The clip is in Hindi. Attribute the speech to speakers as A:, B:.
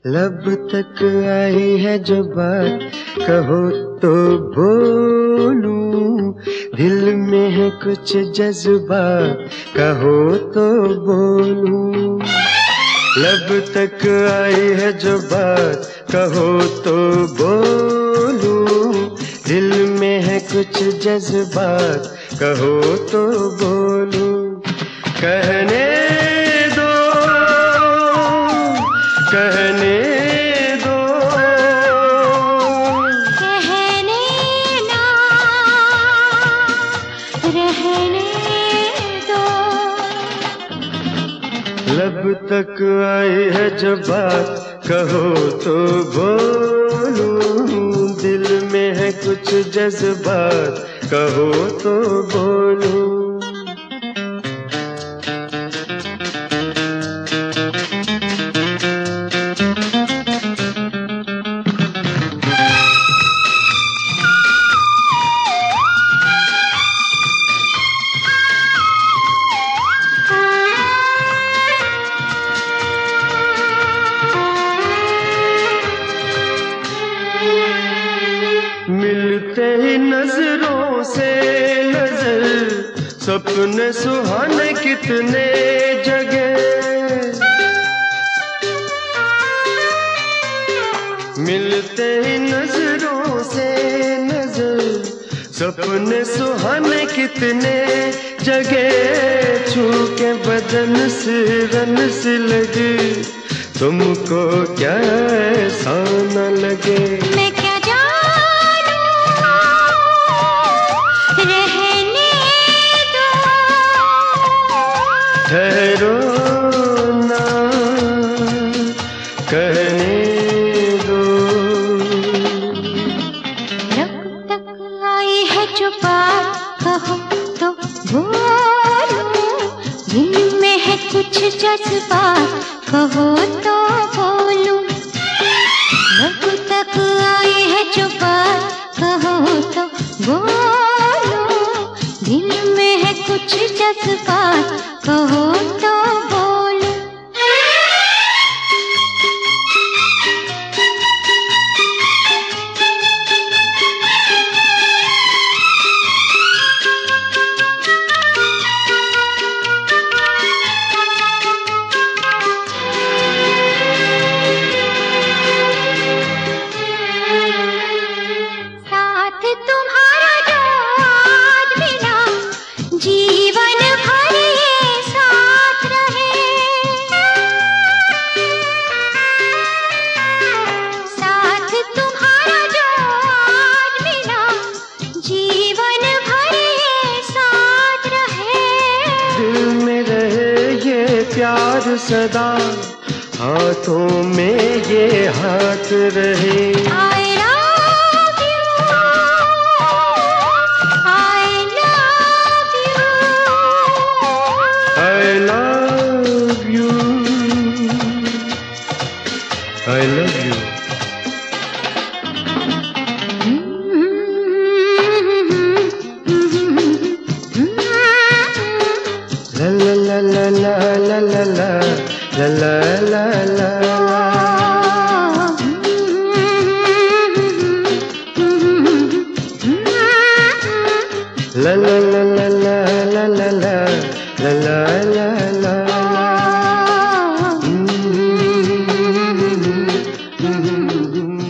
A: लब तक आई है जो बात, कहो तो बोलूं। दिल में है कुछ जज्बात, कहो तो बोलूं। लब तक आई है जो बात, कहो तो बोलूं। दिल में है कुछ जज्बात, कहो तो बोलूं। कहने दो, कहने दो,
B: कहने ना रहने दो।
A: लब तक आई है जो बात, कहो तो बोलूं। दिल में है कुछ जज्बात, कहो तो बोलूं। मिलते ही नजरों से नजर, सपने सुहाने कितने जगे। मिलते ही नजरों से नजर, सपने सुहाने कितने जगे। छू के बदन से रन से लगे, तुमको क्या ऐसा न लगे।
B: मैं क्या जानूं, रहने दो।
A: ठहरो ना, कहने दो।
B: लब तक आई है जो बात, कहो तो बोलूं। दिल में है कुछ जज्बात, कहो तो बोलूं। लब तक आई है जो बात, कहो तो बोलूं। दिल में है कुछ जज्बात, कहो तो बोलूं। साथ तुम्हारा जो आज मिला, जीवन भर ये साथ रहे। साथ तुम्हारा जो आज मिला, जीवन भर ये साथ रहे।
A: दिल में रहे ये प्यार सदा, हाथों में ये हाथ रहे।
B: I love you, I love you,
A: I love you, I love you। La la la la la la la la la la la la। La la la la la la la la la la la la।